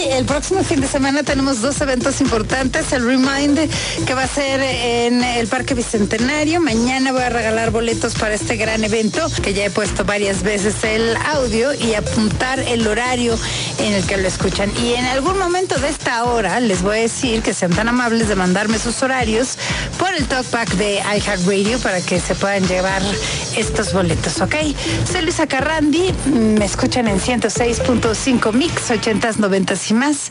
El próximo fin de semana tenemos dos eventos importantes. El Remind, que va a ser en el Parque Bicentenario. Mañana voy a regalar boletos para este gran evento, que ya he puesto varias veces el audio y apuntar el horario en el que lo escuchan. Y en algún momento de esta hora les voy a decir que sean tan amables de mandarme sus horarios por el talkback de iHeartRadio para que se puedan llevar estos boletos, ¿ok? Soy Luisa Carrandi, me escuchan en 106.5 Mix, 80s, 90s y más.